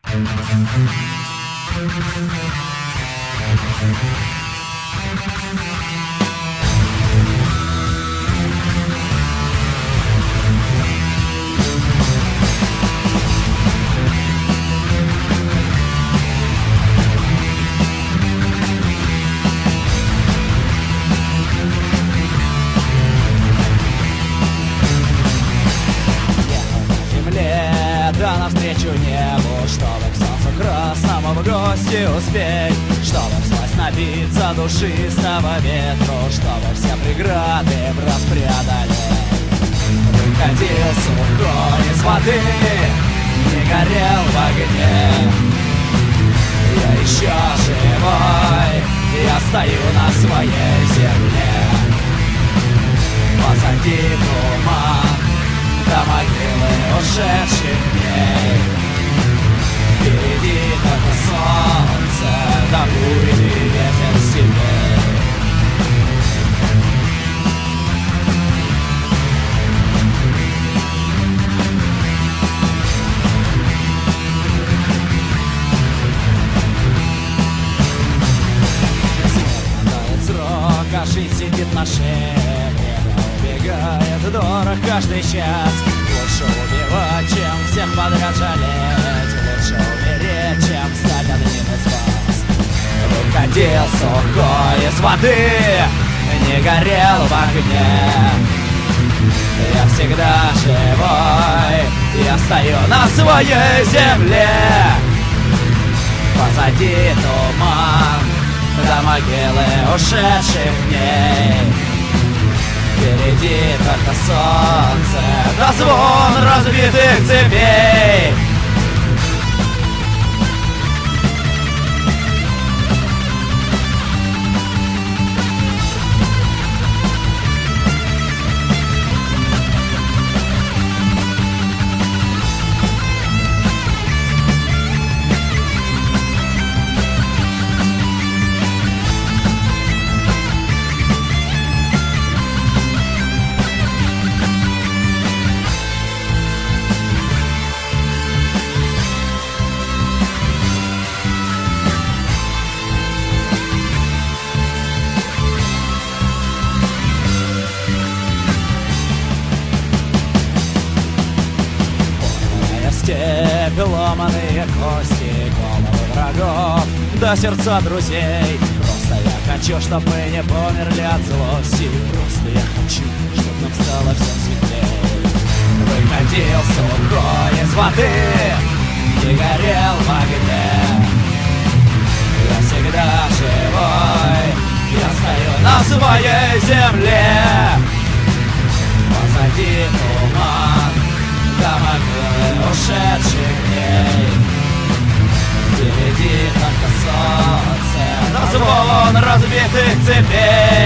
Да навстречу небу, чтобы к солнцу красному в гости успеть, чтобы всласть напиться душистого ветру, чтобы все преграды враз преодолеть. Выходил сухой из воды, не горел в огне. Я еще живой, я стою на своей земле. Позади туман, до могилы ушедших дней. Впереди только солнце, да будет и ветер сильней. Смерть дает срок, а жизнь сидит на шее. Убегает дорог каждый час. Лучше убивать, чем всех подряд жалеть. Лучше умереть, чем стать одним из вас. Выходил сухой из воды, не горел в огне. Я всегда живой, я стою на своей земле. Позади туман, до могилы ушедших дней. Впереди только солнце, да звон разбитых цепей. Степь, ломаные кости, головы врагов, да сердца друзей. Просто я хочу, чтоб мы не померли от злости. Просто я хочу, чтоб нам стало всем светлей. Выходил сухой из воды, не горел в огне. Я всегда живой, я стою на своей земле. Позади туман, до могилы ушедших дней. Впереди только солнце, да звон разбитых цепей.